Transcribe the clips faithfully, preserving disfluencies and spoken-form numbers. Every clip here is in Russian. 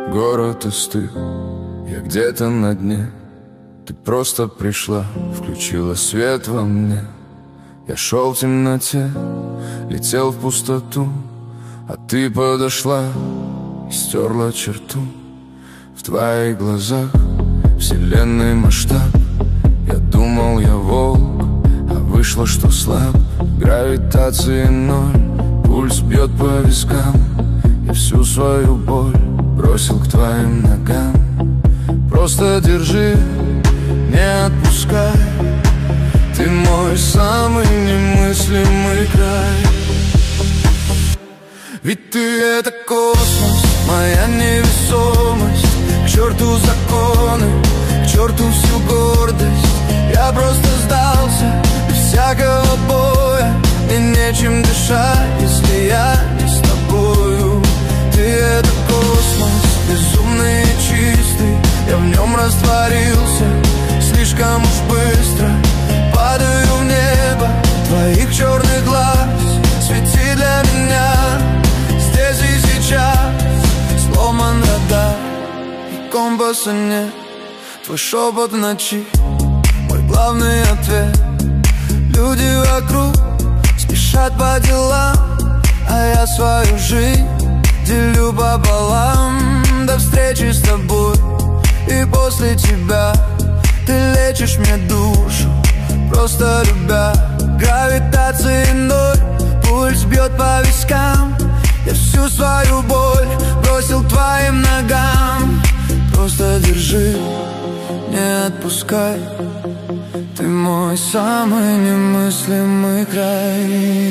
Город остыл, я где-то на дне. Ты просто пришла, включила свет во мне. Я шел в темноте, летел в пустоту, а ты подошла и стерла черту. В твоих глазах вселенный масштаб. Я думал, я волк, а вышло, что слаб. Гравитации ноль, пульс бьет по вискам. Я всю свою боль бросил к твоим ногам. Просто держи, не отпускай. Ты мой самый немыслимый край. Ведь ты — это космос, моя невесомость. К черту законы, к черту всю гордость. Я просто сдался без всякого боя. Мне нечем дышать, если я не с тобою. Ты — это космос, безумный и чистый. Я в нем растворился слишком уж быстро. Падаю в небо твоих черных глаз. Свети для меня здесь и сейчас. Сломан радар, и компаса нет. Твой шепот в ночи, мой главный ответ. Люди вокруг спешат по делам, а я свою жизнь делю пополам. До встречи с тобой и после тебя. Ты лечишь мне душу, просто любя. Гравитации ноль, пульс бьет по вискам. Я всю свою боль бросил к твоим ногам. Просто держи, не отпускай. Ты мой самый немыслимый край.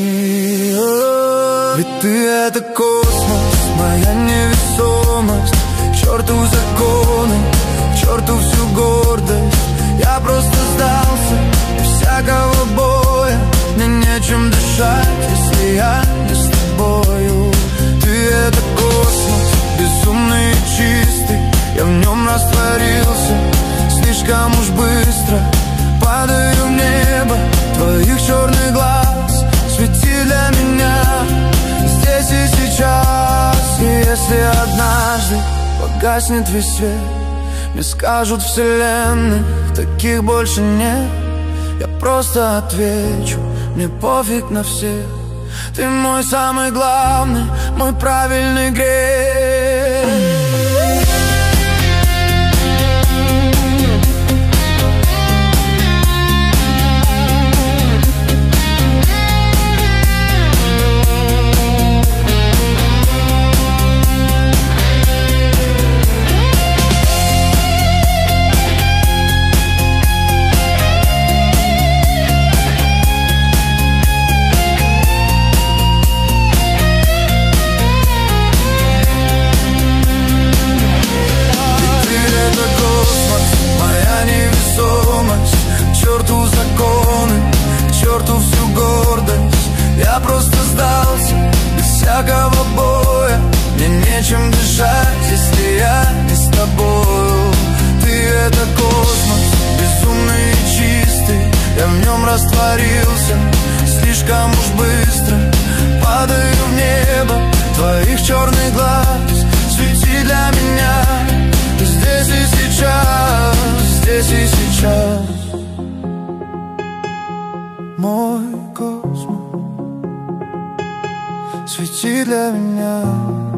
Ведь ты — это космос, моя невесомость. К черту законы, к черту всю гордость. Я просто сдался без всякого боя. Мне нечем дышать, если я не с тобою. Ты — это космос, безумный и чистый. Я в нем растворился слишком уж быстро. Падаю в небо твоих черных глаз. Свети для меня здесь и сейчас. И если однажды погаснет весь свет, мне скажут вселенной, таких больше нет. Я просто отвечу, мне пофиг на всех. Ты мой самый главный, мой правильный грех. Я просто сдался без всякого боя. Мне нечем дышать, если я не с тобою. Ты — это космос, безумный и чистый. Я в нем растворился слишком уж быстро. Падаю в небо твоих черных глаз. Свети для меня здесь и сейчас. Здесь и сейчас. Мой космос, свети для меня.